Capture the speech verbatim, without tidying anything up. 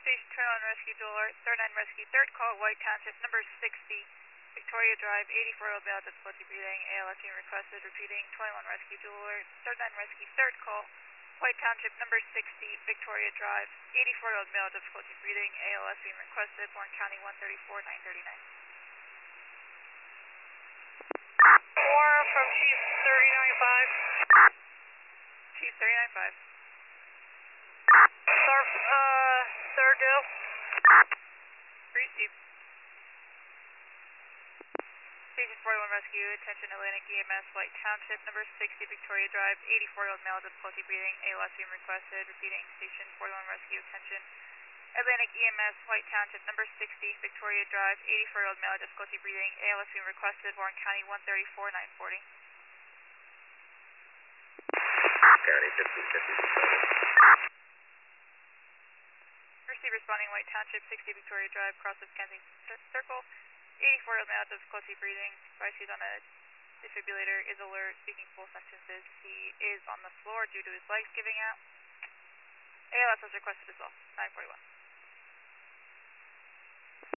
Station twenty-one Rescue Dual Alert, third line Rescue, third call, White Township, number sixty, Victoria Drive, eighty-four-year-old male, difficulty breathing, A L S being requested, repeating, twenty-one Rescue Dual Alert, third line Rescue, third call, White Township, number sixty, Victoria Drive, eighty-four-year-old male, difficulty breathing, A L S being requested, Warren County one thirty-four, nine thirty-nine. Warren from Chief thirty-nine five. Chief thirty-nine five. Surf, uh, third due. Receive. Station forty-one Rescue, attention Atlantic E M S, White Township, number sixty, Victoria Drive, eighty-four-year-old male, difficulty breathing, A L S being requested, repeating, Station forty-one Rescue, attention Atlantic E M S, White Township, number sixty, Victoria Drive, eighty-four-year-old male, difficulty breathing, A L S being requested, Warren County one thirty-four, nine forty. County fifty fifty. Receive responding White Township, sixty Victoria Drive, cross of Kensington Circle, eighty-four-year-old male, difficulty breathing, advice he's on a defibrillator, is alert, speaking full sentences, he is on the floor due to his legs giving out. A L S was requested as well, nine forty-one.